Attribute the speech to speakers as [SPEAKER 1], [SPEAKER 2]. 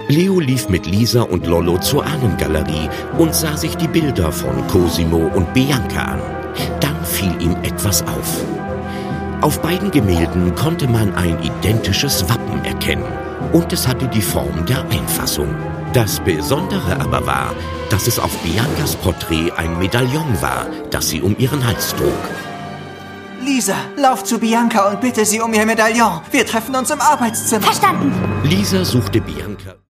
[SPEAKER 1] Leo lief mit Lisa und Lollo zur Ahnengalerie und sah sich die Bilder von Cosimo und Bianca an. Dann fiel ihm etwas auf. Auf beiden Gemälden konnte man ein identisches Wappen erkennen und es hatte die Form der Einfassung. Das Besondere aber war, dass es auf Biancas Porträt ein Medaillon war, das sie um ihren Hals trug.
[SPEAKER 2] Lisa, lauf zu Bianca und bitte sie um ihr Medaillon. Wir treffen uns im Arbeitszimmer.
[SPEAKER 3] Verstanden.
[SPEAKER 1] Lisa suchte Bianca.